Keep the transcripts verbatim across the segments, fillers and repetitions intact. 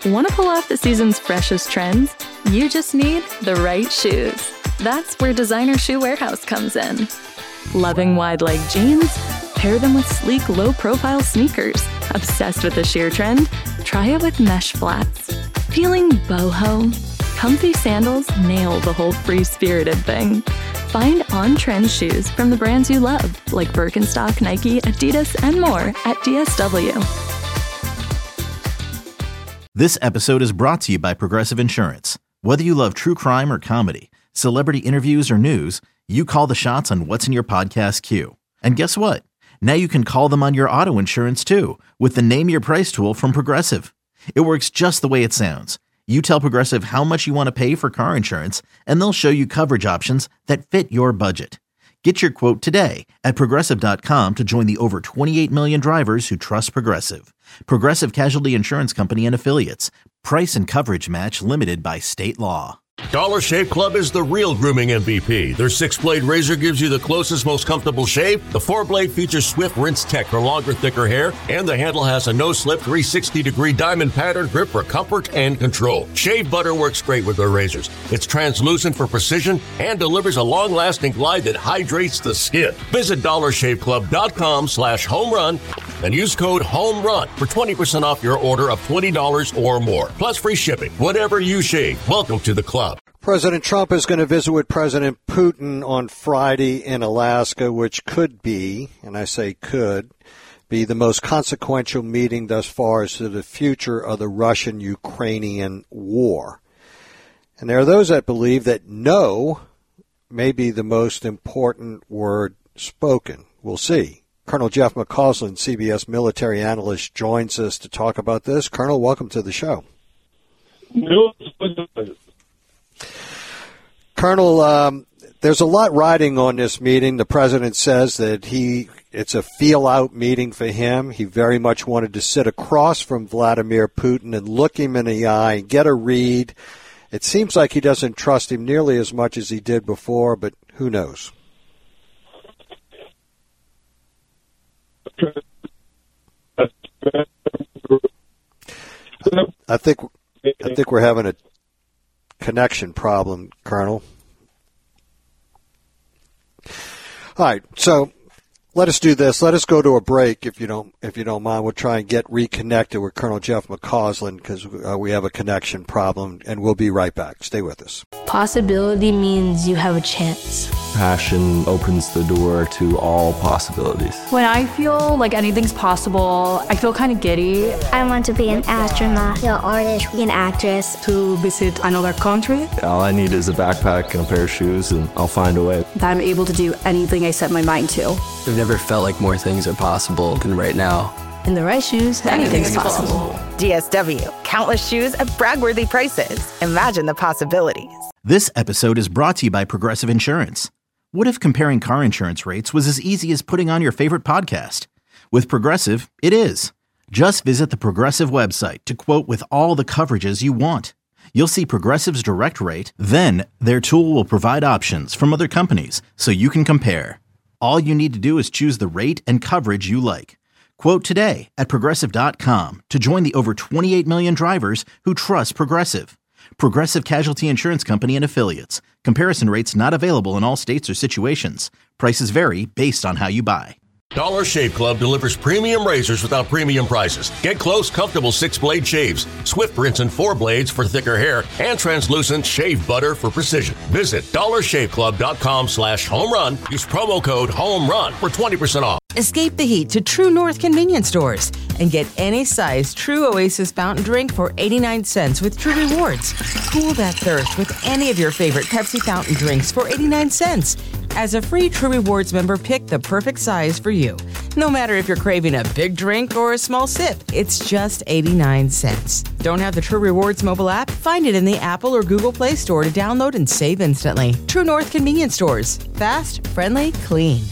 Want to pull off the season's freshest trends? You just need the right shoes. That's where Designer Shoe Warehouse comes in. Loving wide-leg jeans? Pair them with sleek, low-profile sneakers. Obsessed with the sheer trend? Try it with mesh flats. Feeling boho? Comfy sandals nail the whole free-spirited thing. Find on-trend shoes from the brands you love, like Birkenstock, Nike, Adidas, and more at D S W. This episode is brought to you by Progressive Insurance. Whether you love true crime or comedy, celebrity interviews or news, you call the shots on what's in your podcast queue. And guess what? Now you can call them on your auto insurance too with the Name Your Price tool from Progressive. It works just the way it sounds. You tell Progressive how much you want to pay for car insurance, and they'll show you coverage options that fit your budget. Get your quote today at Progressive dot com to join the over twenty-eight million drivers who trust Progressive. Progressive Casualty Insurance Company and Affiliates. Price and coverage match limited by state law. Dollar Shave Club is the real grooming M V P. Their six-blade razor gives you the closest, most comfortable shave. The four-blade features Swift Rinse Tech for longer, thicker hair. And the handle has a no-slip three sixty degree diamond pattern grip for comfort and control. Shave butter works great with their razors. It's translucent for precision and delivers a long-lasting glide that hydrates the skin. Visit dollar shave club dot com slash home run and use code HOMERUN for twenty percent off your order of twenty dollars or more. Plus free shipping. Whatever you shave, welcome to the club. President Trump is going to visit with President Putin on Friday in Alaska, which could be, and I say could, be the most consequential meeting thus far as to the future of the Russian-Ukrainian war. And there are those that believe that no may be the most important word spoken. We'll see. Colonel Jeff McCausland, C B S military analyst, joins us to talk about this. Colonel, welcome to the show. Colonel, um, there's a lot riding on this meeting. The president says that he it's a feel-out meeting for him. He very much wanted to sit across from Vladimir Putin and look him in the eye and get a read. It seems like he doesn't trust him nearly as much as he did before, but who knows? I think I think we're having a connection problem, Colonel. All right, so let us do this. Let us go to a break, if you don't, if you don't mind. We'll try and get reconnected with Colonel Jeff McCausland because uh, we have a connection problem, and we'll be right back. Stay with us. Possibility means you have a chance. Passion opens the door to all possibilities. When I feel like anything's possible, I feel kind of giddy. I want to be an astronaut, an artist, an actress. To visit another country. All I need is a backpack and a pair of shoes, and I'll find a way. That I'm able to do anything I set my mind to. I've never felt like more things are possible than right now. In the right shoes, anything's, anything's possible. possible. D S W. Countless shoes at brag-worthy prices. Imagine the possibilities. This episode is brought to you by Progressive Insurance. What if comparing car insurance rates was as easy as putting on your favorite podcast? With Progressive, it is. Just visit the Progressive website to quote with all the coverages you want. You'll see Progressive's direct rate, then their tool will provide options from other companies so you can compare. All you need to do is choose the rate and coverage you like. Quote today at Progressive dot com to join the over twenty-eight million drivers who trust Progressive. Progressive Casualty Insurance Company and Affiliates. Comparison rates not available in all states or situations. Prices vary based on how you buy. Dollar Shave Club delivers premium razors without premium prices. Get close, comfortable six-blade shaves, Swift Rinse and four blades for thicker hair, and translucent shave butter for precision. Visit dollar shave club dot com slash home run. Use promo code HOMERUN for twenty percent off. Escape the heat to True North convenience stores and get any size True Oasis fountain drink for eighty-nine cents with True Rewards. Cool that thirst with any of your favorite Pepsi fountain drinks for eighty-nine cents. As a free True Rewards member, pick the perfect size for you. No matter if you're craving a big drink or a small sip, it's just eighty-nine cents. Don't have the True Rewards mobile app? Find it in the Apple or Google Play Store to download and save instantly. True North convenience stores. Fast, friendly, clean.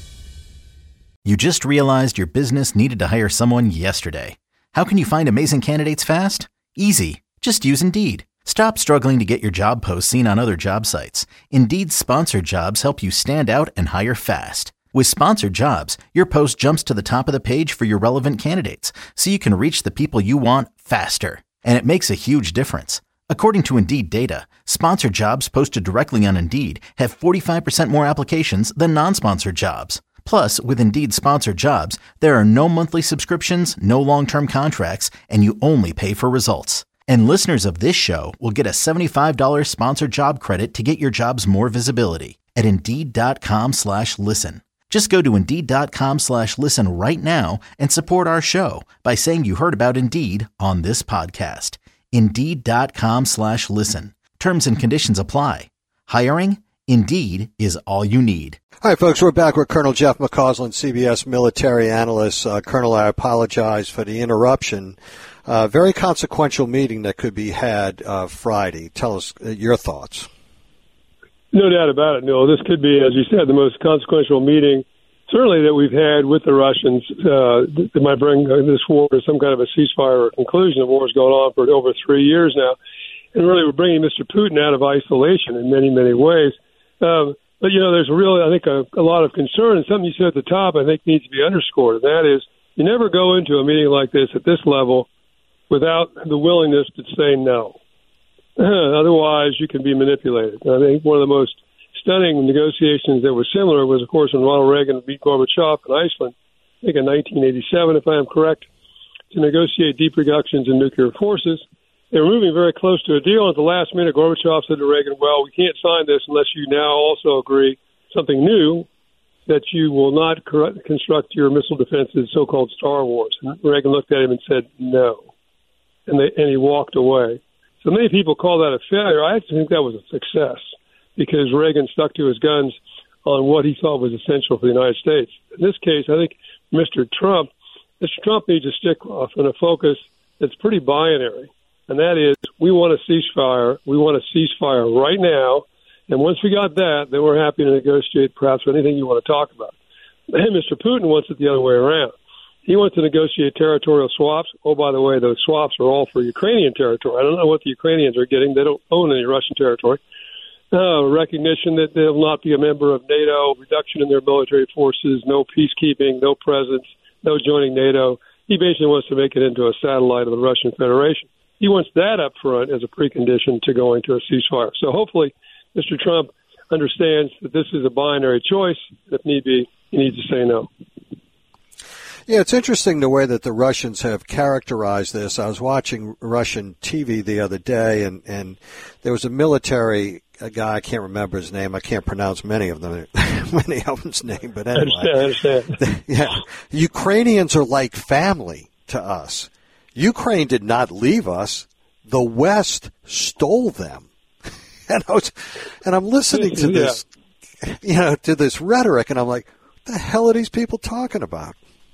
You just realized your business needed to hire someone yesterday. How can you find amazing candidates fast? Easy. Just use Indeed. Stop struggling to get your job posts seen on other job sites. Indeed's sponsored jobs help you stand out and hire fast. With sponsored jobs, your post jumps to the top of the page for your relevant candidates, so you can reach the people you want faster. And it makes a huge difference. According to Indeed data, sponsored jobs posted directly on Indeed have forty-five percent more applications than non-sponsored jobs. Plus, with Indeed sponsored jobs, there are no monthly subscriptions, no long-term contracts, and you only pay for results. And listeners of this show will get a seventy-five dollars sponsored job credit to get your jobs more visibility at Indeed.com slash listen. Just go to Indeed.com slash listen right now and support our show by saying you heard about Indeed on this podcast. Indeed.com slash listen. Terms and conditions apply. Hiring? Indeed is all you need. All right, folks, we're back with Colonel Jeff McCausland, C B S military analyst. Uh, Colonel, I apologize for the interruption. Uh, very consequential meeting that could be had uh, Friday. Tell us uh, your thoughts. No doubt about it, Neil. This could be, as you said, the most consequential meeting, certainly, that we've had with the Russians uh, that might bring this war to some kind of a ceasefire or conclusion. The war has gone on for over three years now. And really, we're bringing Mister Putin out of isolation in many, many ways. Um, but, you know, there's really, I think, a, a lot of concern. And something you said at the top, I think, needs to be underscored. And that is, you never go into a meeting like this at this level without the willingness to say no. Otherwise, you can be manipulated. I think one of the most stunning negotiations that were similar was, of course, when Ronald Reagan beat Gorbachev in Iceland, I think in nineteen eighty-seven, if I am correct, to negotiate deep reductions in nuclear forces. They were moving very close to a deal. At the last minute, Gorbachev said to Reagan, well, we can't sign this unless you now also agree something new, that you will not correct, construct your missile defenses, so-called Star Wars. And Reagan looked at him and said, no. And, they, and he walked away. So many people call that a failure. I actually think that was a success because Reagan stuck to his guns on what he thought was essential for the United States. In this case, I think Mister Trump, Mister Trump needs a stick off and a focus that's pretty binary, and that is we want a ceasefire. We want a ceasefire right now, and once we got that, then we're happy to negotiate perhaps anything you want to talk about. And Mister Putin wants it the other way around. He wants to negotiate territorial swaps. Oh, by the way, those swaps are all for Ukrainian territory. I don't know what the Ukrainians are getting. They don't own any Russian territory. Uh, recognition that they'll not be a member of NATO, reduction in their military forces, no peacekeeping, no presence, no joining NATO. He basically wants to make it into a satellite of the Russian Federation. He wants that up front as a precondition to going to a ceasefire. So hopefully Mister Trump understands that this is a binary choice. If need be, he needs to say no. Yeah, it's interesting the way that the Russians have characterized this. I was watching Russian T V the other day, and, and there was a military a guy, I can't remember his name. I can't pronounce many of them, many of them's name, but anyway. I understand, I understand. Yeah, Ukrainians are like family to us. Ukraine did not leave us. The West stole them. And I was, and I'm listening to this, yeah. you know, to this rhetoric, and I'm like, what the hell are these people talking about?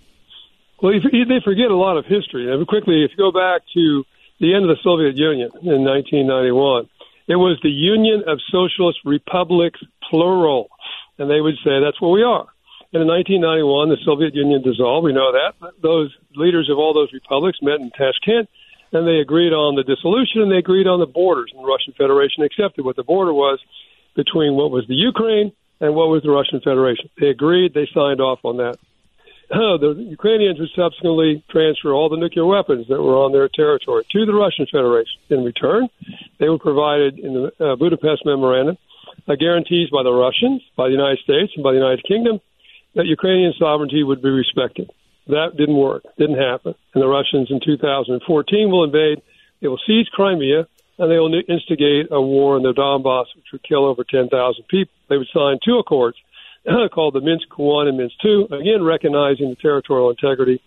Well, they forget a lot of history. And quickly, if you go back to the end of the Soviet Union in nineteen ninety-one, it was the Union of Socialist Republics, plural. And they would say that's what we are. And in nineteen ninety-one, the Soviet Union dissolved. We know that. Those leaders of all those republics met in Tashkent, and they agreed on the dissolution, and they agreed on the borders. And the Russian Federation accepted what the border was between what was the Ukraine and what was the Russian Federation. They agreed. They signed off on that. Uh, the Ukrainians would subsequently transfer all the nuclear weapons that were on their territory to the Russian Federation. In return, they were provided in the uh, Budapest Memorandum uh, guarantees by the Russians, by the United States, and by the United Kingdom that Ukrainian sovereignty would be respected. That didn't work, didn't happen. And the Russians in two thousand fourteen will invade, they will seize Crimea, and they will instigate a war in the Donbass, which would kill over ten thousand people. They would sign two accords called the Minsk one and Minsk two, again recognizing the territorial integrity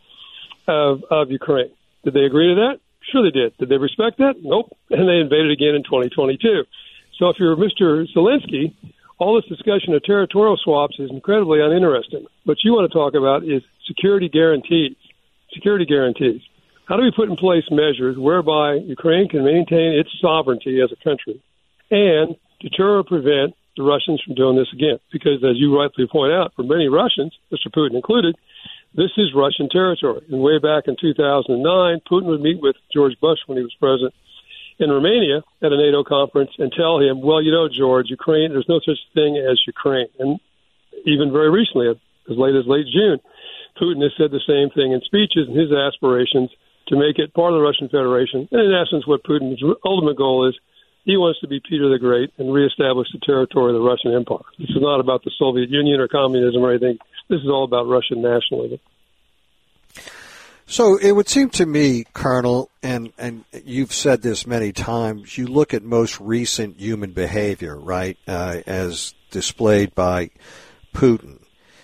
of, of Ukraine. Did they agree to that? Sure they did. Did they respect that? Nope. And they invaded again in twenty twenty-two. So if you're Mister Zelensky, all this discussion of territorial swaps is incredibly uninteresting. What you want to talk about is security guarantees. Security guarantees. How do we put in place measures whereby Ukraine can maintain its sovereignty as a country and deter or prevent the Russians from doing this again? Because, as you rightly point out, for many Russians, Mister Putin included, this is Russian territory. And way back in two thousand nine, Putin would meet with George Bush when he was president in Romania at a NATO conference and tell him, well, you know, George, Ukraine, there's no such thing as Ukraine. And even very recently, as late as late June, Putin has said the same thing in speeches and his aspirations to make it part of the Russian Federation. And in essence, what Putin's ultimate goal is, he wants to be Peter the Great and reestablish the territory of the Russian Empire. This is not about the Soviet Union or communism or anything. This is all about Russian nationalism. So it would seem to me, Colonel, and, and you've said this many times, you look at most recent human behavior, right, uh, as displayed by Putin.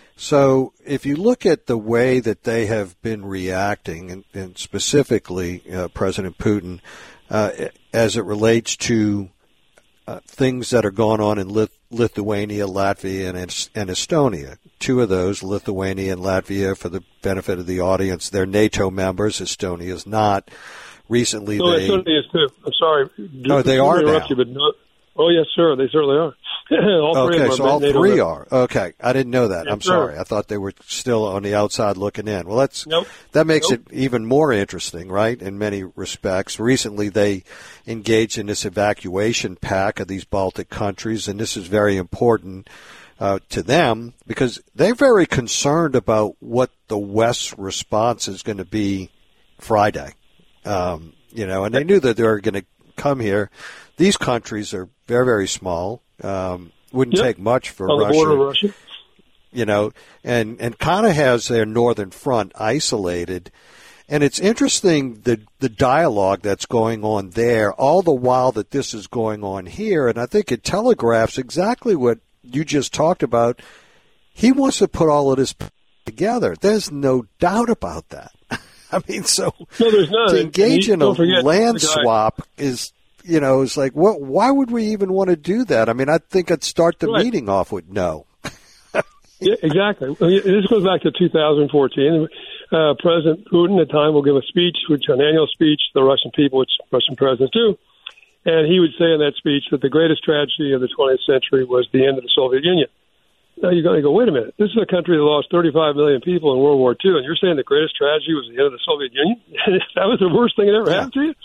So if you look at the way that they have been reacting, and, and specifically uh, President Putin, uh, as it relates to uh, things that are going on in Lith- Lithuania, Latvia, and, and Estonia. Two of those, Lithuania and Latvia, for the benefit of the audience, they're NATO members. Estonia is not. Recently, no, they... Estonia is too. I'm sorry. Oh, they are now. You, but no, oh, yes, sir. They certainly are. all three okay, of them so are all NATO three members. are. Okay, I didn't know that. Yes, I'm sir. sorry. I thought they were still on the outside looking in. Well, that's nope. that makes nope. it even more interesting, right, in many respects. Recently, they engaged in this evacuation pact of these Baltic countries, and this is very important uh, to them because they're very concerned about what the West's response is going to be Friday. Um, you know, and they knew that they were going to come here. These countries are very, very small. Um, wouldn't yep. take much for on Russia. The border of Russia. You know, and, and kind of has their northern front isolated. And it's interesting the the dialogue that's going on there, all the while that this is going on here. And I think it telegraphs exactly what you just talked about. He wants to put all of this together. There's no doubt about that. I mean, so no, there's none. to engage in a land the swap is, you know, it's like, what? Why would we even want to do that? I mean, I think I'd start the right. meeting off with no. Yeah, exactly. This goes back to two thousand fourteen. Uh, President Putin at the time will give a speech, which an annual speech to the Russian people, which Russian presidents do. And he would say in that speech that the greatest tragedy of the twentieth century was the end of the Soviet Union. Now you're going to go, wait a minute. This is a country that lost thirty-five million people in World War Two, and you're saying the greatest tragedy was the end of the Soviet Union? That was the worst thing that ever happened to you?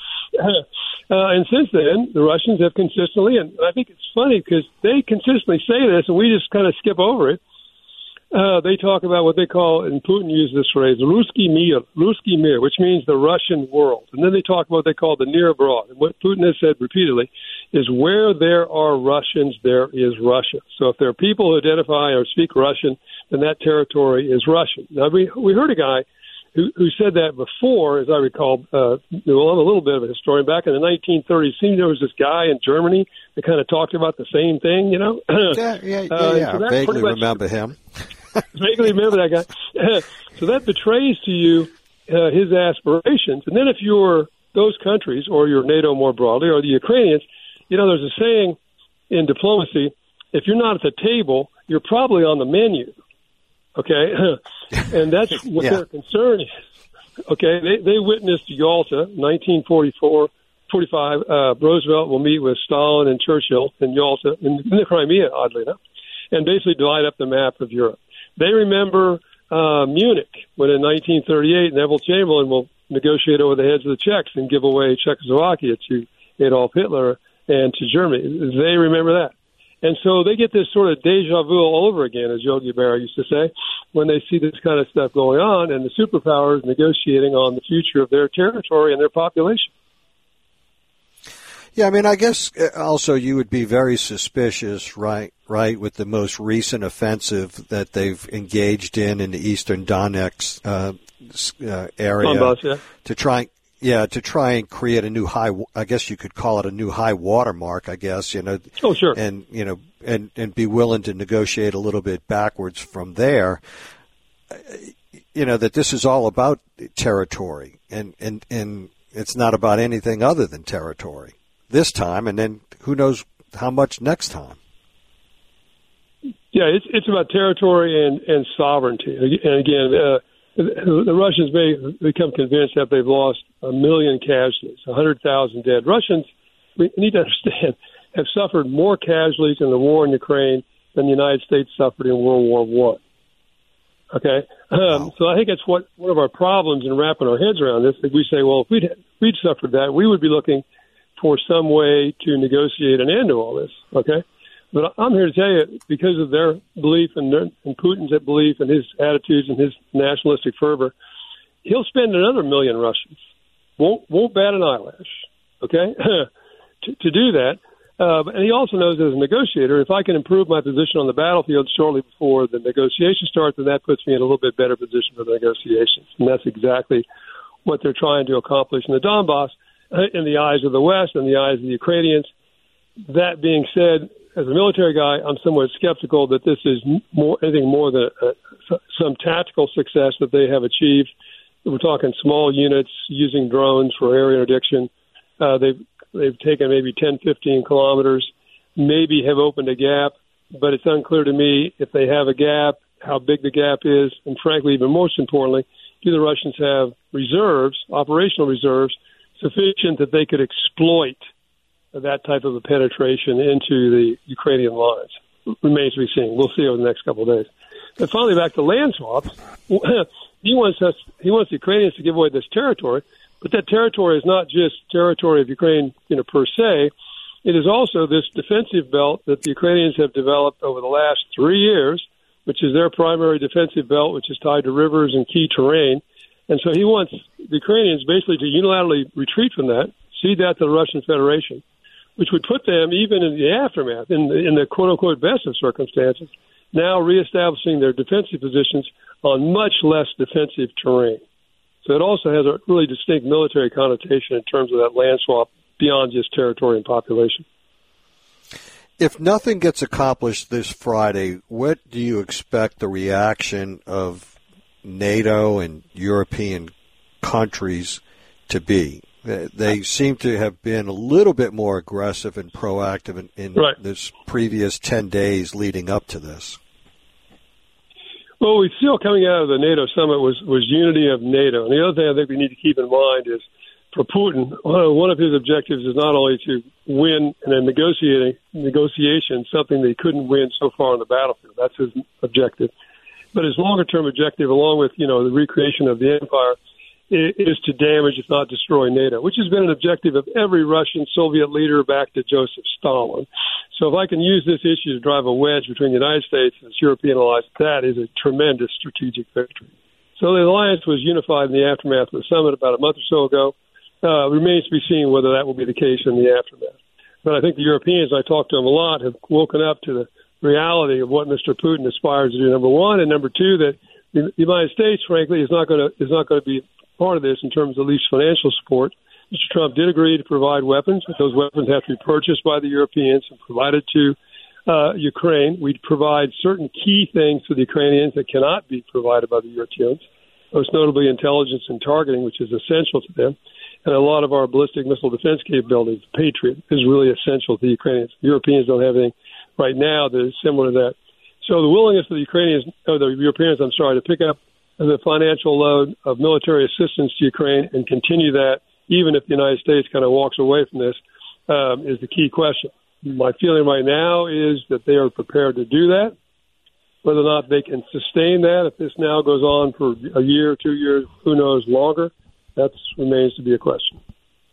Uh, and since then, the Russians have consistently, and I think it's funny because they consistently say this, and we just kind of skip over it. Uh, they talk about what they call, and Putin used this phrase, Ruski Mir, Ruski Mir, which means the Russian world. And then they talk about what they call the near abroad. And what Putin has said repeatedly is where there are Russians, there is Russia. So if there are people who identify or speak Russian, then that territory is Russian. Now, we, we heard a guy who, who said that before, as I recall. Uh, well, I'm a little bit of a historian. Back in the nineteen thirties, seemed there was this guy in Germany that kind of talked about the same thing, you know? yeah, yeah, yeah. uh, yeah. So Vaguely remember him. Vaguely remember that guy. So that betrays to you uh, his aspirations. And then if you're those countries, or you're NATO more broadly, or the Ukrainians, you know, there's a saying in diplomacy, if you're not at the table, you're probably on the menu. Okay? And that's what yeah. their concern is. Okay? They, they witnessed Yalta, nineteen forty-four, forty-five. Uh, Roosevelt will meet with Stalin and Churchill in Yalta, in, in the Crimea, oddly enough, and basically divide up the map of Europe. They remember uh, Munich, when in nineteen thirty-eight, Neville Chamberlain will negotiate over the heads of the Czechs and give away Czechoslovakia to Adolf Hitler and to Germany. They remember that. And so they get this sort of deja vu all over again, as Yogi Berra used to say, when they see this kind of stuff going on and the superpowers negotiating on the future of their territory and their population. Yeah, I mean, I guess also you would be very suspicious, right, right, with the most recent offensive that they've engaged in in the eastern Donetsk uh, uh, area Donbass, yeah. to try, yeah, to try and create a new high. I guess you could call it a new high watermark. I guess you know. Oh, sure. And you know, and and be willing to negotiate a little bit backwards from there. You know that this is all about territory, and and and it's not about anything other than territory this time, and then who knows how much next time. Yeah, it's it's about territory and, and sovereignty. And again, uh, the Russians may become convinced that they've lost a million casualties, one hundred thousand dead. Russians, we need to understand, have suffered more casualties in the war in Ukraine than the United States suffered in World War One. Okay? Um, wow. So I think that's what one of our problems in wrapping our heads around this. If we say, well, if we'd, if we'd suffered that, we would be looking for some way to negotiate an end to all this, okay? But I'm here to tell you, because of their belief and, their, and Putin's belief and his attitudes and his nationalistic fervor, he'll spend another million Russians won't won't bat an eyelash, okay, to, to do that. Uh, and he also knows as a negotiator, if I can improve my position on the battlefield shortly before the negotiation starts, then that puts me in a little bit better position for the negotiations. And that's exactly what they're trying to accomplish in the Donbass, uh, in the eyes of the West and the eyes of the Ukrainians. That being said, as a military guy, I'm somewhat skeptical that this is more anything more than a, some tactical success that they have achieved. We're talking small units using drones for area interdiction. Uh, they've They've taken maybe ten, fifteen kilometers, maybe have opened a gap, but it's unclear to me if they have a gap, how big the gap is, and frankly, even most importantly, do the Russians have reserves, operational reserves, sufficient that they could exploit that type of a penetration into the Ukrainian lines? Remains to be seen. We'll see over the next couple of days. And finally, back to land swaps. he wants us, he wants the Ukrainians to give away this territory. But that territory is not just territory of Ukraine, you know, per se. It is also this defensive belt that the Ukrainians have developed over the last three years, which is their primary defensive belt, which is tied to rivers and key terrain. And so he wants the Ukrainians basically to unilaterally retreat from that, cede that to the Russian Federation, which would put them, even in the aftermath, in the, in the quote-unquote best of circumstances, now reestablishing their defensive positions on much less defensive terrain. So it also has a really distinct military connotation in terms of that land swap beyond just territory and population. If nothing gets accomplished this Friday, what do you expect the reaction of NATO and European countries to be? They seem to have been a little bit more aggressive and proactive in, in right. this previous ten days leading up to this. Well, we feel coming out of the NATO summit was, was unity of NATO. And the other thing I think we need to keep in mind is for Putin, one of his objectives is not only to win in a negotiating negotiation, something that he couldn't win so far on the battlefield. That's his objective. But his longer-term objective, along with, you know, the recreation of the empire, is to damage, if not destroy, NATO, which has been an objective of every Russian Soviet leader back to Joseph Stalin. So if I can use this issue to drive a wedge between the United States and its European allies, that is a tremendous strategic victory. So the alliance was unified in the aftermath of the summit about a month or so ago. Uh, remains to be seen whether that will be the case in the aftermath. But I think the Europeans, I talked to them a lot, have woken up to the reality of what Mister Putin aspires to do, number one, and number two, that the United States, frankly, is not going to is not going to be part of this in terms of at least financial support. Mister Trump did agree to provide weapons, but those weapons have to be purchased by the Europeans and provided to uh, Ukraine. We'd provide certain key things to the Ukrainians that cannot be provided by the Europeans, most notably intelligence and targeting, which is essential to them. And a lot of our ballistic missile defense capabilities, Patriot, is really essential to the Ukrainians. The Europeans don't have anything right now that is similar to that. So the willingness of the Ukrainians, or the Europeans, I'm sorry, to pick up the financial load of military assistance to Ukraine and continue that, even if the United States kind of walks away from this, um, is the key question. My feeling right now is that they are prepared to do that. Whether or not they can sustain that, if this now goes on for a year, two years, who knows, longer, that remains to be a question.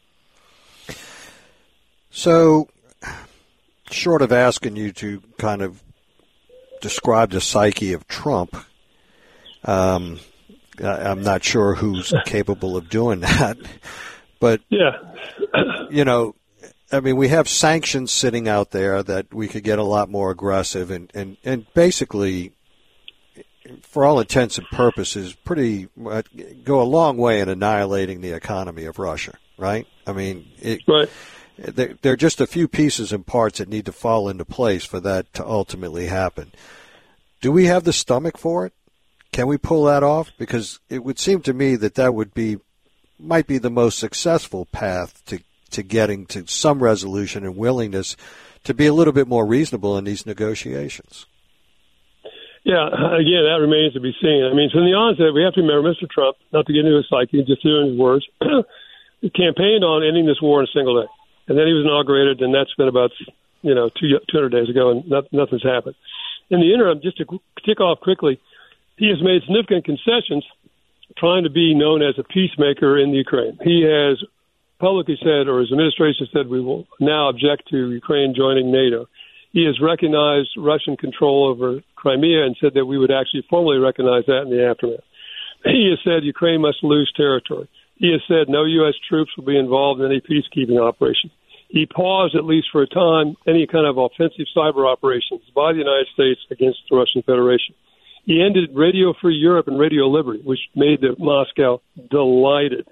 So, short of asking you to kind of describe the psyche of Trump, um, I'm not sure who's capable of doing that. But, yeah. you know, I mean, we have sanctions sitting out there that we could get a lot more aggressive and, and, and basically, for all intents and purposes, pretty uh, go a long way in annihilating the economy of Russia, right? I mean, it, right. there, there are just a few pieces and parts that need to fall into place for that to ultimately happen. Do we have the stomach for it? Can we pull that off? Because it would seem to me that that would be might be the most successful path to, to getting to some resolution and willingness to be a little bit more reasonable in these negotiations. Yeah, again, that remains to be seen. I mean, from the onset, we have to remember Mister Trump, not to get into his psyche, just hearing his words, he campaigned on ending this war in a single day. And then he was inaugurated, and that's been about, you know, two, two hundred days ago, and not, nothing's happened. In the interim, just to tick off quickly, he has made significant concessions trying to be known as a peacemaker in the Ukraine. He has publicly said, or his administration said, we will now object to Ukraine joining NATO. He has recognized Russian control over Crimea and said that we would actually formally recognize that in the aftermath. He has said Ukraine must lose territory. He has said no U S troops will be involved in any peacekeeping operation. He paused, at least for a time, any kind of offensive cyber operations by the United States against the Russian Federation. He ended Radio Free Europe and Radio Liberty, which made the Moscow delighted.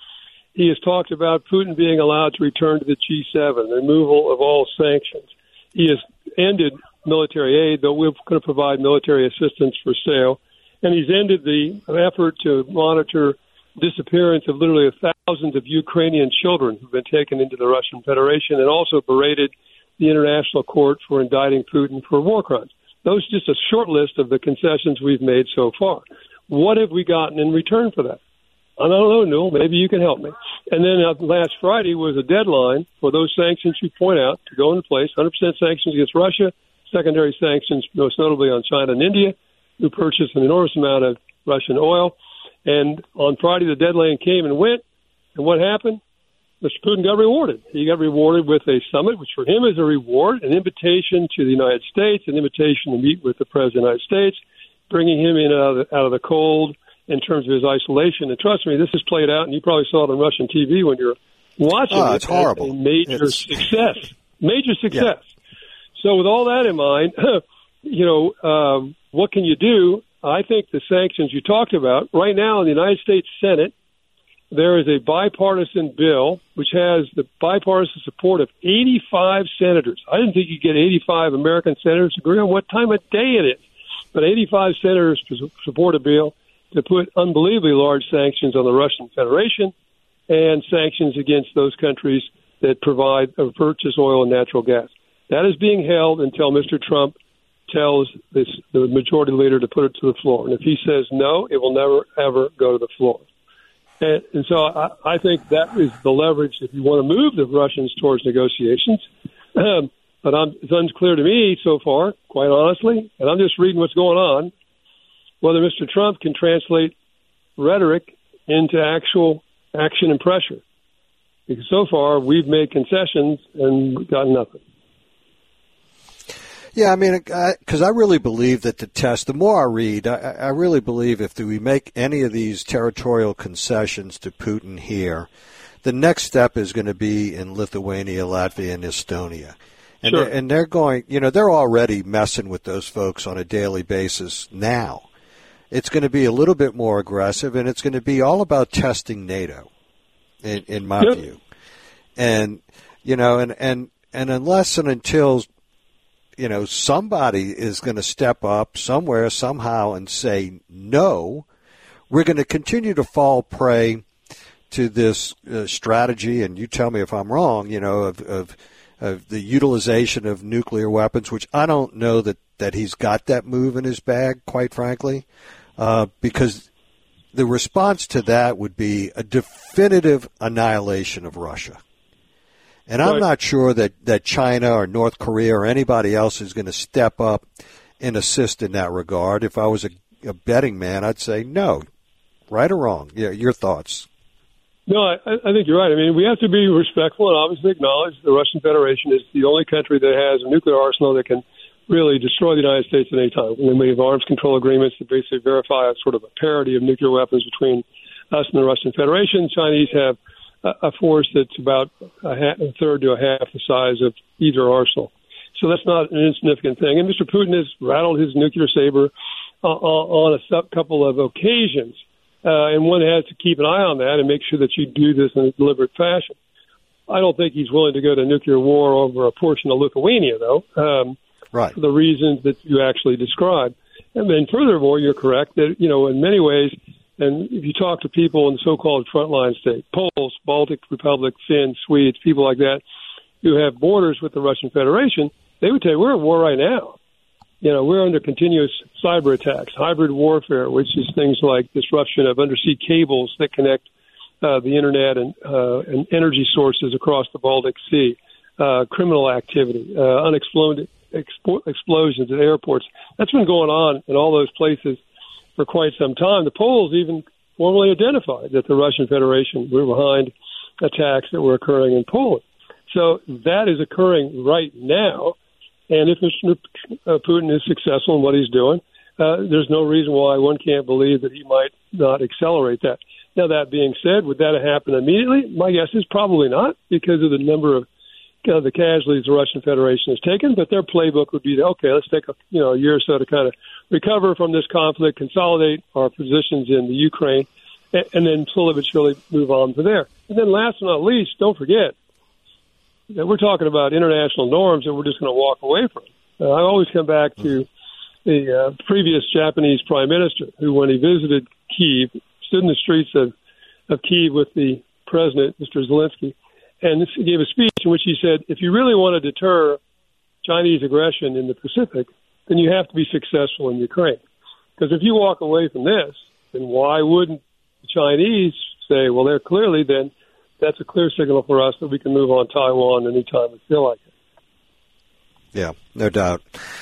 He has talked about Putin being allowed to return to the G seven, the removal of all sanctions. He has ended military aid, though we're going to provide military assistance for sale. And he's ended the effort to monitor disappearance of literally thousands of Ukrainian children who've been taken into the Russian Federation, and also berated the International Court for indicting Putin for war crimes. Those are just a short list of the concessions we've made so far. What have we gotten in return for that? I don't know, Newell. Maybe you can help me. And then uh, last Friday was a deadline for those sanctions you point out to go into place, one hundred percent sanctions against Russia, secondary sanctions most notably on China and India, who purchased an enormous amount of Russian oil. And on Friday, the deadline came and went. And what happened? Mister Putin got rewarded. He got rewarded with a summit, which for him is a reward, an invitation to the United States, an invitation to meet with the President of the United States, bringing him in out of the, out of the cold in terms of his isolation. And trust me, this is played out, and you probably saw it on Russian T V when you're watching oh, it. It's horrible. A major it's... success. Major success. Yeah. So with all that in mind, you know, um, what can you do? I think the sanctions you talked about, right now in the United States Senate, there is a bipartisan bill which has the bipartisan support of eighty-five senators. I didn't think you'd get eighty-five American senators to agree on what time of day it is, but eighty-five senators to support a bill to put unbelievably large sanctions on the Russian Federation and sanctions against those countries that provide or purchase oil and natural gas. That is being held until Mister Trump tells this, the majority leader to put it to the floor. And if he says no, it will never, ever go to the floor. And, and so I, I think that is the leverage if you want to move the Russians towards negotiations. Um, but I'm, it's unclear to me so far, quite honestly, and I'm just reading what's going on, whether Mister Trump can translate rhetoric into actual action and pressure. Because so far we've made concessions and gotten nothing. Yeah, I mean, because I, I really believe that the test, the more I read, I, I really believe if we make any of these territorial concessions to Putin here, the next step is going to be in Lithuania, Latvia, and Estonia. And, sure. they're, and they're going, you know, they're already messing with those folks on a daily basis now. It's going to be a little bit more aggressive, and it's going to be all about testing NATO, in, in my yep. view. And, you know, and, and, and unless and until you know, somebody is going to step up somewhere, somehow, and say no, we're going to continue to fall prey to this uh, strategy, and you tell me if I'm wrong, you know, of, of, of the utilization of nuclear weapons, which I don't know that, that he's got that move in his bag, quite frankly, uh, because the response to that would be a definitive annihilation of Russia. And I'm not sure that, that China or North Korea or anybody else is going to step up and assist in that regard. If I was a, a betting man, I'd say no. Right or wrong? Yeah, your thoughts. No, I, I think you're right. I mean, we have to be respectful and obviously acknowledge the Russian Federation is the only country that has a nuclear arsenal that can really destroy the United States at any time. And we have arms control agreements that basically verify a sort of a parity of nuclear weapons between us and the Russian Federation. Chinese have a force that's about a, half, a third to a half the size of either arsenal. So that's not an insignificant thing. And Mister Putin has rattled his nuclear saber uh, on a sub- couple of occasions, uh, and one has to keep an eye on that and make sure that you do this in a deliberate fashion. I don't think he's willing to go to nuclear war over a portion of Lithuania, though, um, right. for the reasons that you actually described. And then furthermore, you're correct that, you know, in many ways, and if you talk to people in the so-called frontline state, Poles, Baltic Republic, Finns, Swedes, people like that, who have borders with the Russian Federation, they would tell you, we're at war right now. You know, we're under continuous cyber attacks, hybrid warfare, which is things like disruption of undersea cables that connect uh, the Internet and, uh, and energy sources across the Baltic Sea, uh, criminal activity, uh, unexploded expo- explosions at airports. That's been going on in all those places for quite some time. The Poles even formally identified that the Russian Federation were behind attacks that were occurring in Poland. So that is occurring right now. And if Mister Putin is successful in what he's doing, uh, there's no reason why one can't believe that he might not accelerate that. Now, that being said, would that have happened immediately? My guess is probably not, because of the number of uh, the casualties the Russian Federation has taken. But their playbook would be, okay, let's take a you know a year or so to kind of recover from this conflict, consolidate our positions in the Ukraine, and, and then slowly but surely move on from there. And then last but not least, don't forget that we're talking about international norms that we're just going to walk away from. Uh, I always come back to the uh, previous Japanese prime minister, who, when he visited Kyiv, stood in the streets of, of Kyiv with the president, Mister Zelensky, and this, he gave a speech in which he said, if you really want to deter Chinese aggression in the Pacific, then you have to be successful in Ukraine. Because if you walk away from this, then why wouldn't the Chinese say, well, they're clearly then that's a clear signal for us that we can move on Taiwan anytime we feel like it. Yeah, no doubt.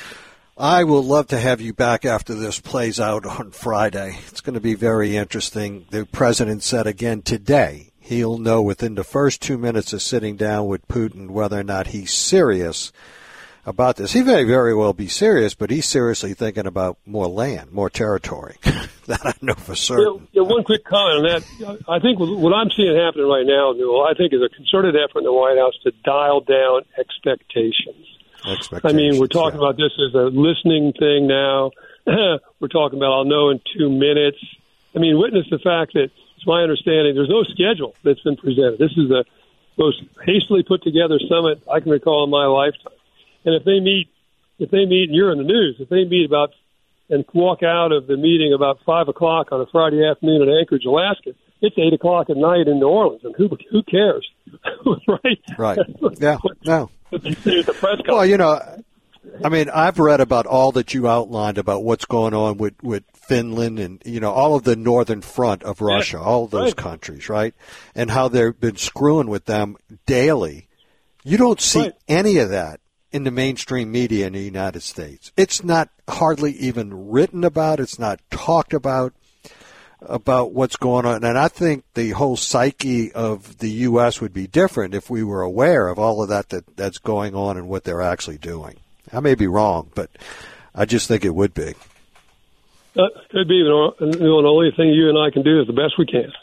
I will love to have you back after this plays out on Friday. It's going to be very interesting. The president said again today he'll know within the first two minutes of sitting down with Putin whether or not he's serious about this. He may very well be serious, but he's seriously thinking about more land, more territory. That I know for certain. Yeah, yeah, one quick comment on that. I think what I'm seeing happening right now, Newell, I think is a concerted effort in the White House to dial down expectations. I mean, we're talking yeah. about this as a listening thing now. We're talking about I'll know in two minutes. I mean, witness the fact that it's my understanding there's no schedule that's been presented. This is the most hastily put together summit I can recall in my lifetime. And if they meet, if they meet, and you're in the news, if they meet about and walk out of the meeting about five o'clock on a Friday afternoon in Anchorage, Alaska, it's eight o'clock at night in New Orleans, and who who cares, right? Right. Yeah. No. The press well, you know, I mean, I've read about all that you outlined about what's going on with, with Finland and, you know, all of the northern front of Russia, yeah, all of those right. countries, right? And how they've been screwing with them daily. You don't see right. any of that in the mainstream media in the United States. It's not hardly even written about. It's not talked about. about what's going on. And I think the whole psyche of the U S would be different if we were aware of all of that, that that's going on and what they're actually doing. I may be wrong, but I just think it would be. Uh, could be. You know, the only thing you and I can do is the best we can.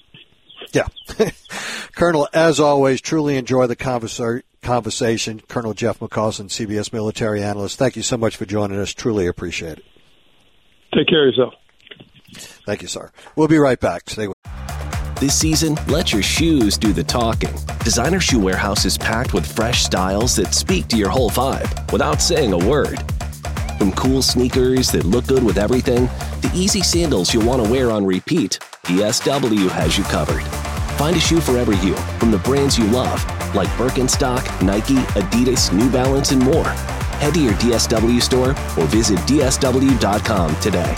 Yeah. Colonel, as always, truly enjoy the conversa- conversation. Colonel Jeff McCausland, C B S military analyst, thank you so much for joining us. Truly appreciate it. Take care of yourself. Thank you, sir. We'll be right back. Stay with This season, let your shoes do the talking. Designer Shoe Warehouse is packed with fresh styles that speak to your whole vibe without saying a word. From cool sneakers that look good with everything, to easy sandals you'll want to wear on repeat, D S W has you covered. Find a shoe for every you from the brands you love, like Birkenstock, Nike, Adidas, New Balance, and more. Head to your D S W store or visit D S W dot com today.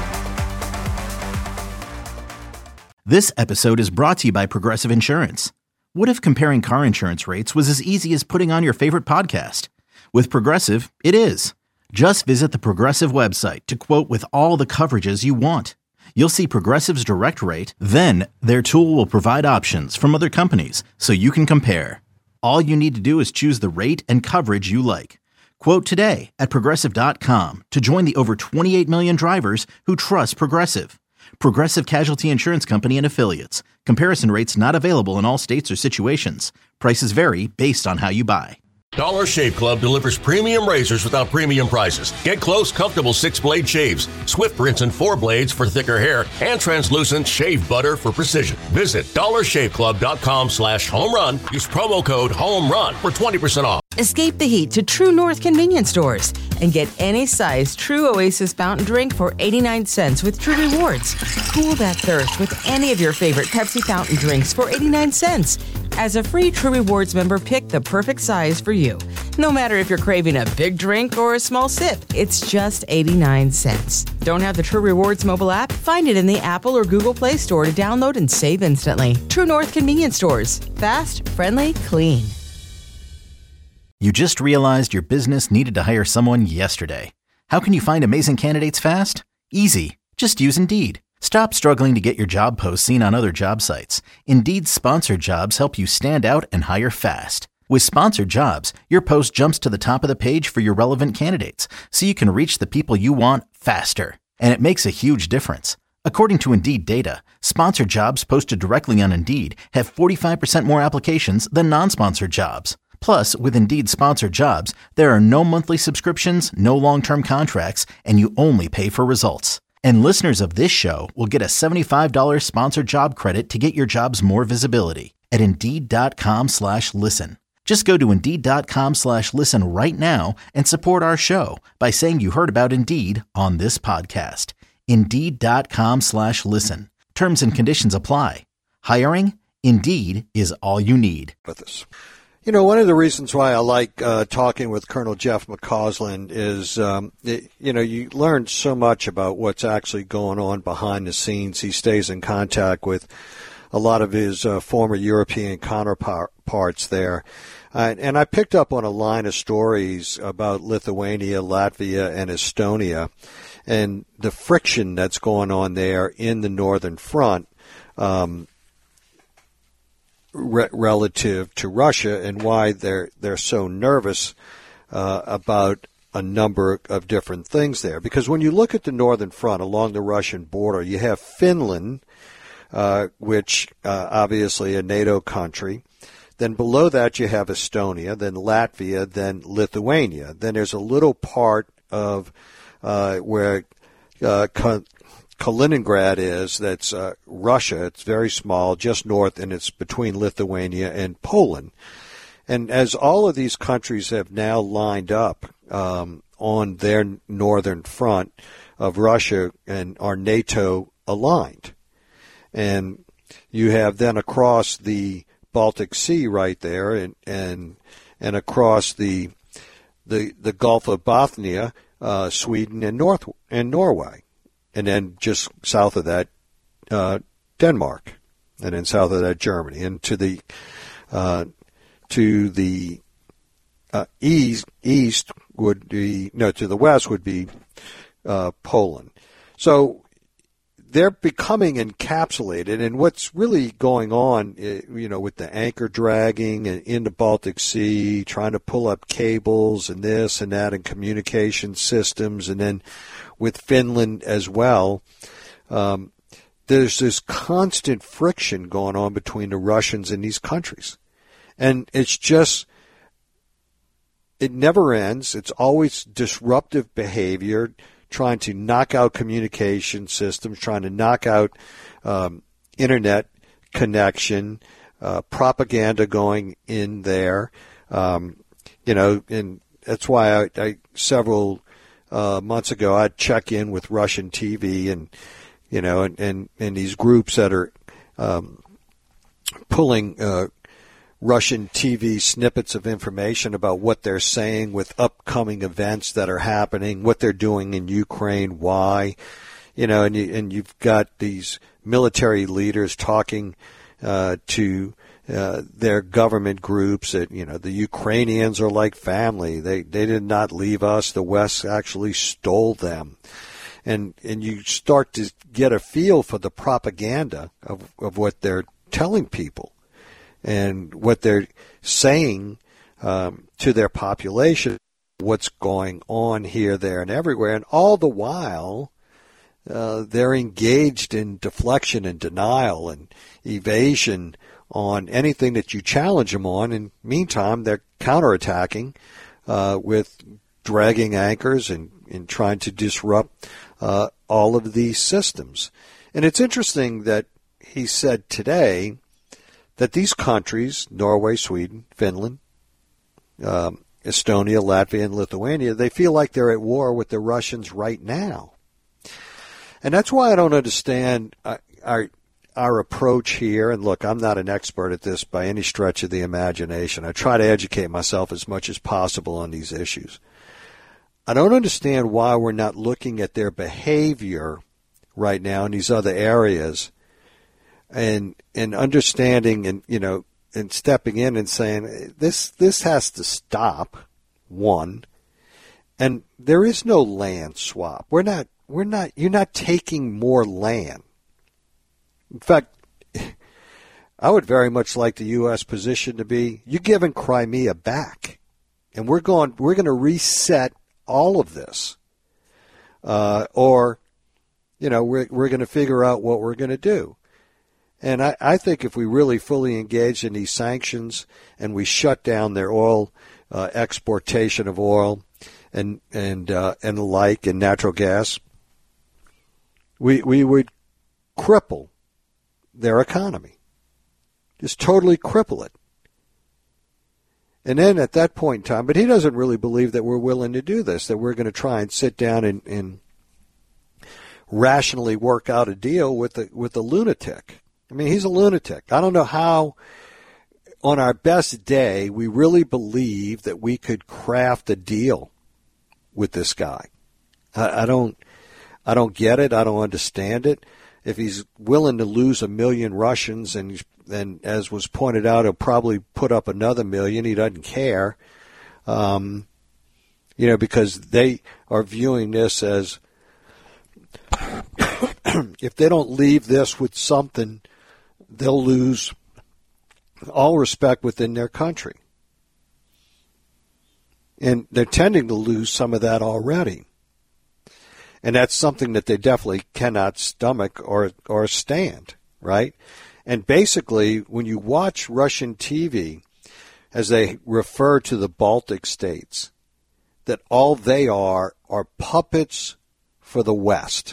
This episode is brought to you by Progressive Insurance. What if comparing car insurance rates was as easy as putting on your favorite podcast? With Progressive, it is. Just visit the Progressive website to quote with all the coverages you want. You'll see Progressive's direct rate, then their tool will provide options from other companies so you can compare. All you need to do is choose the rate and coverage you like. Quote today at Progressive dot com to join the over twenty-eight million drivers who trust Progressive. Progressive Casualty Insurance Company and Affiliates. Comparison rates not available in all states or situations. Prices vary based on how you buy. Dollar Shave Club delivers premium razors without premium prices. Get close, comfortable six-blade shaves, swift rinse and four blades for thicker hair, and translucent shave butter for precision. Visit dollar shave club dot com slash home run. Use promo code HOMERUN for twenty percent off. Escape the heat to True North convenience stores and get any size True Oasis fountain drink for eighty-nine cents with True Rewards. Cool that thirst with any of your favorite Pepsi fountain drinks for eighty-nine cents. As a free True Rewards member, pick the perfect size for you. No matter if you're craving a big drink or a small sip, it's just eighty-nine cents. Don't have the True Rewards mobile app? Find it in the Apple or Google Play Store to download and save instantly. True North convenience stores. Fast, friendly, clean. You just realized your business needed to hire someone yesterday. How can you find amazing candidates fast? Easy. Just use Indeed. Stop struggling to get your job posts seen on other job sites. Indeed's sponsored jobs help you stand out and hire fast. With sponsored jobs, your post jumps to the top of the page for your relevant candidates, so you can reach the people you want faster. And it makes a huge difference. According to Indeed data, sponsored jobs posted directly on Indeed have forty-five percent more applications than non-sponsored jobs. Plus, with Indeed sponsored jobs, there are no monthly subscriptions, no long-term contracts, and you only pay for results. And listeners of this show will get a seventy-five dollars sponsored job credit to get your jobs more visibility at Indeed.com slash listen. Just go to Indeed.com slash listen right now and support our show by saying you heard about Indeed on this podcast. Indeed.com slash listen. Terms and conditions apply. Hiring? Indeed is all you need. With us. You know, one of the reasons why I like uh, talking with Colonel Jeff McCausland is, um, it, you know, you learn so much about what's actually going on behind the scenes. He stays in contact with a lot of his uh, former European counterparts there. Uh, and I picked up on a line of stories about Lithuania, Latvia, and Estonia, and the friction that's going on there in the Northern Front um, re- relative to Russia, and why they're they're so nervous uh, about a number of different things there. Because when you look at the Northern Front along the Russian border, you have Finland, uh, which uh, obviously a NATO country. Then below that you have Estonia, then Latvia, then Lithuania. Then there's a little part of uh, where uh, Kaliningrad is, that's uh, Russia. It's very small, just north, and it's between Lithuania and Poland. And as all of these countries have now lined up um, on their northern front of Russia and are NATO aligned, and you have then across the Baltic Sea right there, and and and across the the the Gulf of Bothnia, uh, Sweden and North and Norway, and then just south of that, uh, Denmark, and then south of that Germany, and to the uh, to the uh, east east would be no to the west would be uh, Poland. So they're becoming encapsulated, and what's really going on, you know, with the anchor dragging in the Baltic Sea, trying to pull up cables and this and that and communication systems, and then with Finland as well, um, there's this constant friction going on between the Russians and these countries. And it's just, it never ends. It's always disruptive behavior, trying to knock out communication systems, trying to knock out um, internet connection, uh, propaganda going in there. Um, you know, and that's why I, I several uh, months ago I'd check in with Russian T V, and you know, and and, and these groups that are um, pulling uh, Russian T V snippets of information about what they're saying with upcoming events that are happening, what they're doing in Ukraine, why, you know, and you, and you've got these military leaders talking uh, to uh, their government groups that, you know, the Ukrainians are like family. They they did not leave us. The West actually stole them. And and you start to get a feel for the propaganda of, of what they're telling people and what they're saying um, to their population, what's going on here, there, and everywhere. And all the while, uh, they're engaged in deflection and denial and evasion on anything that you challenge them on. And meantime, they're counterattacking uh, with dragging anchors and, and trying to disrupt uh, all of these systems. And it's interesting that he said today that these countries, Norway, Sweden, Finland, um, Estonia, Latvia, and Lithuania, they feel like they're at war with the Russians right now. And that's why I don't understand our, our approach here. And look, I'm not an expert at this by any stretch of the imagination. I try to educate myself as much as possible on these issues. I don't understand why we're not looking at their behavior right now in these other areas and and understanding and, you know, and stepping in and saying this this has to stop, one. And there is no land swap. We're not we're not you're not taking more land. In fact, I would very much like the U S position to be, you're giving Crimea back. And we're going we're going to reset all of this. Uh, or you know, we're, we're going to figure out what we're going to do. And I, I think if we really fully engage in these sanctions and we shut down their oil uh, exportation of oil and and uh, and the like and natural gas, we we would cripple their economy, just totally cripple it. And then at that point in time, but he doesn't really believe that we're willing to do this, that we're going to try and sit down and, and rationally work out a deal with the with the lunatic. I mean, he's a lunatic. I don't know how, on our best day, we really believe that we could craft a deal with this guy. I, I don't, I don't get it. I don't understand it. If he's willing to lose a million Russians, and he's, and as was pointed out, he'll probably put up another million. He doesn't care, um, you know, because they are viewing this as if they don't leave this with something, they'll lose all respect within their country. And they're tending to lose some of that already. And that's something that they definitely cannot stomach or or stand, right? And basically, when you watch Russian T V, as they refer to the Baltic states, that all they are are puppets for the West.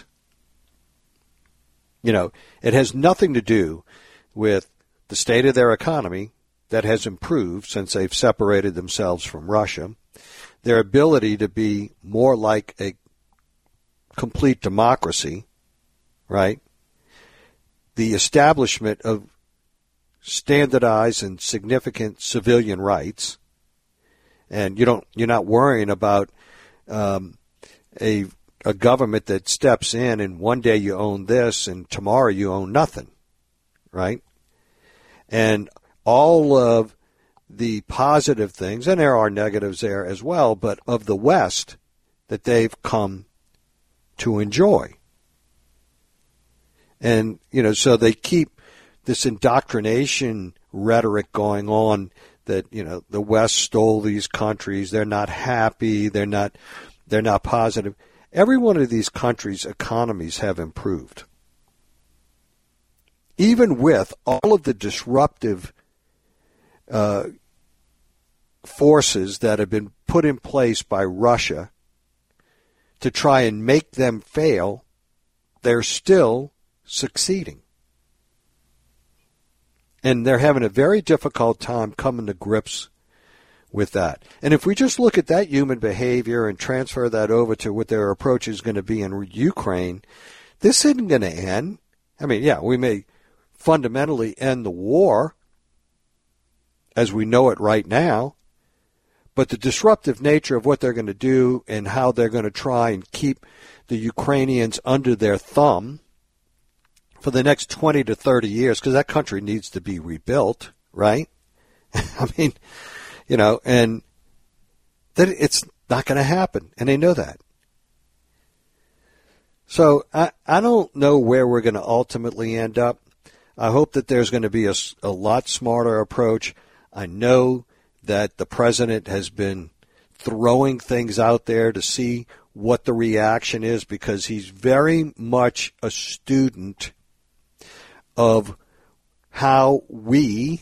You know, it has nothing to do with the state of their economy that has improved since they've separated themselves from Russia, their ability to be more like a complete democracy, right? The establishment of standardized and significant civilian rights, and you don't, you're not worrying about um, a a government that steps in and one day you own this and tomorrow you own nothing, right? And all of the positive things, and there are negatives there as well, but of the West that they've come to enjoy. And, you know, so they keep this indoctrination rhetoric going on that, you know, the West stole these countries, they're not happy, they're not they're not positive. Every one of these countries' economies have improved. Even with all of the disruptive uh, forces that have been put in place by Russia to try and make them fail, they're still succeeding. And they're having a very difficult time coming to grips with that. And if we just look at that human behavior and transfer that over to what their approach is going to be in Ukraine, this isn't going to end. I mean, yeah, we may fundamentally end the war as we know it right now, but the disruptive nature of what they're going to do and how they're going to try and keep the Ukrainians under their thumb for the next twenty to thirty years, because that country needs to be rebuilt, right? I mean, you know, and that it's not going to happen, and they know that. So I, I don't know where we're going to ultimately end up. I hope that there's going to be a, a lot smarter approach. I know that the president has been throwing things out there to see what the reaction is, because he's very much a student of how we,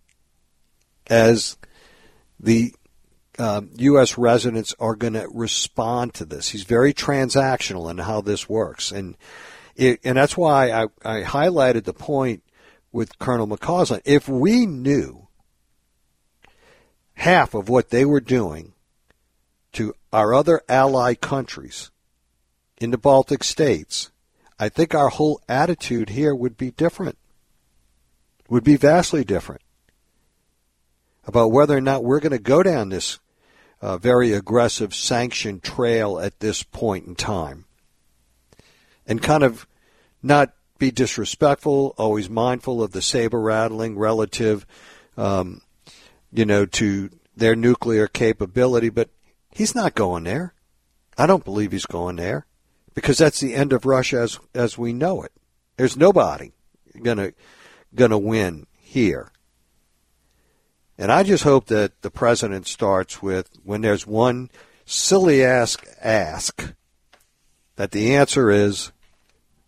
as the um, U S residents, are going to respond to this. He's very transactional in how this works. And it, and that's why I, I highlighted the point with Colonel McCausland. If we knew half of what they were doing to our other ally countries in the Baltic states, I think our whole attitude here would be different, would be vastly different about whether or not we're going to go down this uh, very aggressive sanction trail at this point in time, and kind of not be disrespectful, always mindful of the saber rattling relative, um, you know, to their nuclear capability. But he's not going there. I don't believe he's going there, because that's the end of Russia as as we know it. There's nobody gonna gonna win here. And I just hope that the president starts with, when there's one silly ask ask, that the answer is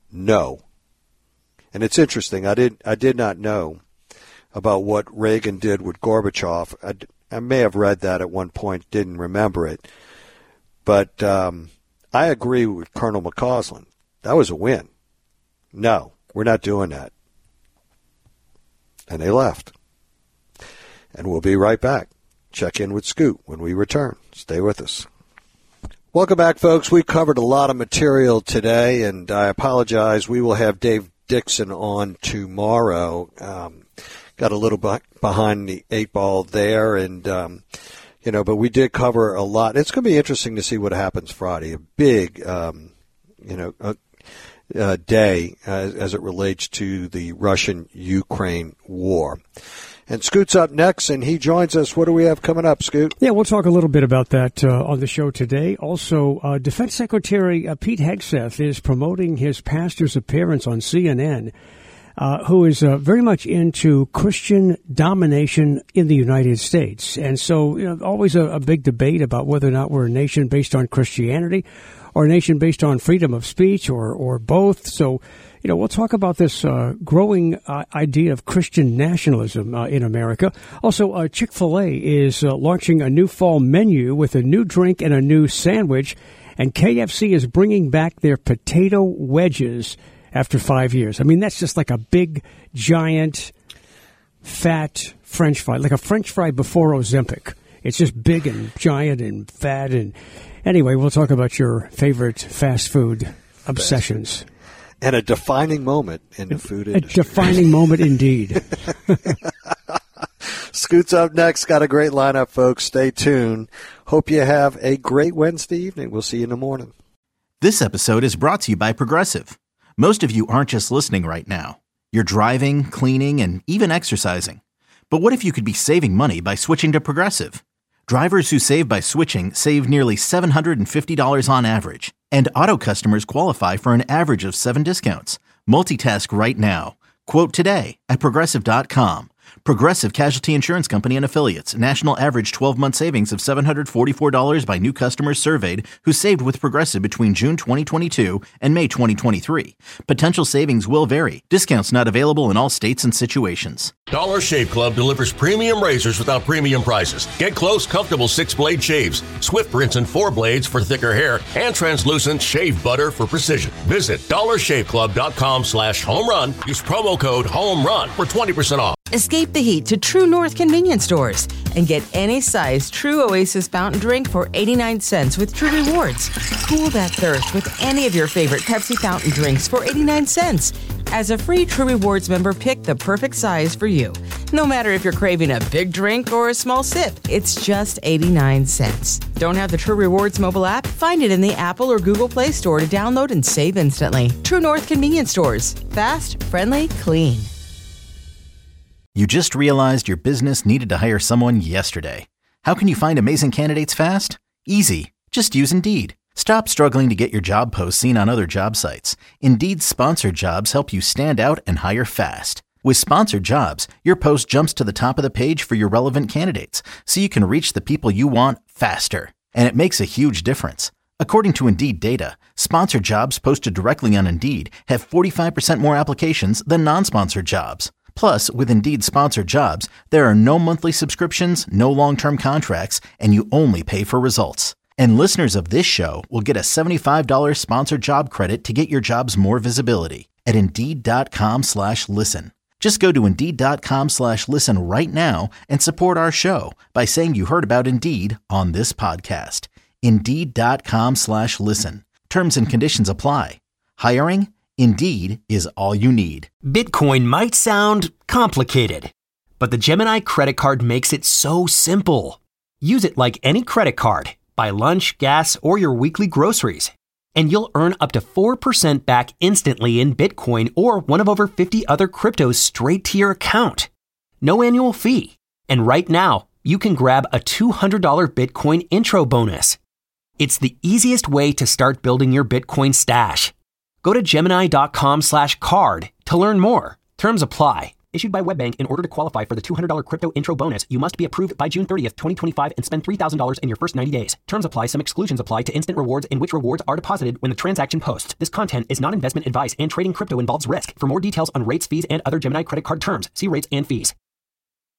No. And it's interesting. I did I did not know about what Reagan did with Gorbachev. I, I may have read that at one point, didn't remember it. But um, I agree with Colonel McCausland. That was a win. No, we're not doing that. And they left. And we'll be right back. Check in with Scoot when we return. Stay with us. Welcome back, folks. We covered a lot of material today, and I apologize. We will have Dave Dixon on tomorrow. Um, got a little bit behind the eight ball there, and, um, you know, but we did cover a lot. It's going to be interesting to see what happens Friday. A big, um, you know, uh, uh, day as, as it relates to the Russian-Ukraine war. And Scoot's up next, and he joins us. What do we have coming up, Scoot? Yeah, we'll talk a little bit about that uh, on the show today. Also, uh, Defense Secretary uh, Pete Hegseth is promoting his pastor's appearance on C N N, uh, who is uh, very much into Christian domination in the United States. And so, you know, always a, a big debate about whether or not we're a nation based on Christianity or a nation based on freedom of speech or, or both. So, you know, we'll talk about this uh, growing uh, idea of Christian nationalism uh, in America. Also, uh, Chick-fil-A is uh, launching a new fall menu with a new drink and a new sandwich. And K F C is bringing back their potato wedges after five years. I mean, that's just like a big, giant, fat French fry, like a French fry before Ozempic. It's just big and giant and fat. And anyway, we'll talk about your favorite fast food obsessions. And a defining moment in the food industry. A defining moment indeed. Scoot's up next. Got a great lineup, folks. Stay tuned. Hope you have a great Wednesday evening. We'll see you in the morning. This episode is brought to you by Progressive. Most of you aren't just listening right now. You're driving, cleaning, and even exercising. But what if you could be saving money by switching to Progressive? Drivers who save by switching save nearly seven hundred fifty dollars on average. And auto customers qualify for an average of seven discounts. Multitask right now. Quote today at Progressive dot com. Progressive Casualty Insurance Company and Affiliates. National average twelve-month savings of seven hundred forty-four dollars by new customers surveyed who saved with Progressive between June twenty twenty-two and May twenty twenty-three. Potential savings will vary. Discounts not available in all states and situations. Dollar Shave Club delivers premium razors without premium prices. Get close, comfortable six-blade shaves, swift rinse and four blades for thicker hair, and translucent shave butter for precision. Visit dollar shave club dot com slash home run. Use promo code HOMERUN for twenty percent off. Escape the heat to True North Convenience Stores and get any size True Oasis fountain drink for eighty-nine cents with True Rewards. Cool that thirst with any of your favorite Pepsi fountain drinks for eighty-nine cents. As a free True Rewards member, pick the perfect size for you. No matter if you're craving a big drink or a small sip, it's just eighty-nine cents. Don't have the True Rewards mobile app? Find it in the Apple or Google Play Store to download and save instantly. True North Convenience Stores. Fast, friendly, clean. You just realized your business needed to hire someone yesterday. How can you find amazing candidates fast? Easy. Just use Indeed. Stop struggling to get your job posts seen on other job sites. Indeed's sponsored jobs help you stand out and hire fast. With sponsored jobs, your post jumps to the top of the page for your relevant candidates, so you can reach the people you want faster. And it makes a huge difference. According to Indeed data, sponsored jobs posted directly on Indeed have forty-five percent more applications than non-sponsored jobs. Plus, with Indeed sponsored jobs, there are no monthly subscriptions, no long-term contracts, and you only pay for results. And listeners of this show will get a seventy-five dollars sponsored job credit to get your jobs more visibility at Indeed.com slash listen. Just go to Indeed.com slash listen right now and support our show by saying you heard about Indeed on this podcast. Indeed.com slash listen. Terms and conditions apply. Hiring? Indeed is all you need. Bitcoin might sound complicated, but the Gemini credit card makes it so simple. Use it like any credit card. Buy lunch, gas, or your weekly groceries, and you'll earn up to four percent back instantly in Bitcoin or one of over fifty other cryptos straight to your account. No annual fee. And right now, you can grab a two hundred dollars Bitcoin intro bonus. It's the easiest way to start building your Bitcoin stash. Go to Gemini.com slash card to learn more. Terms apply. Issued by WebBank. In order to qualify for the two hundred dollars crypto intro bonus, you must be approved by June thirtieth, twenty twenty-five and spend three thousand dollars in your first ninety days. Terms apply. Some exclusions apply to instant rewards in which rewards are deposited when the transaction posts. This content is not investment advice and trading crypto involves risk. For more details on rates, fees, and other Gemini credit card terms, see rates and fees.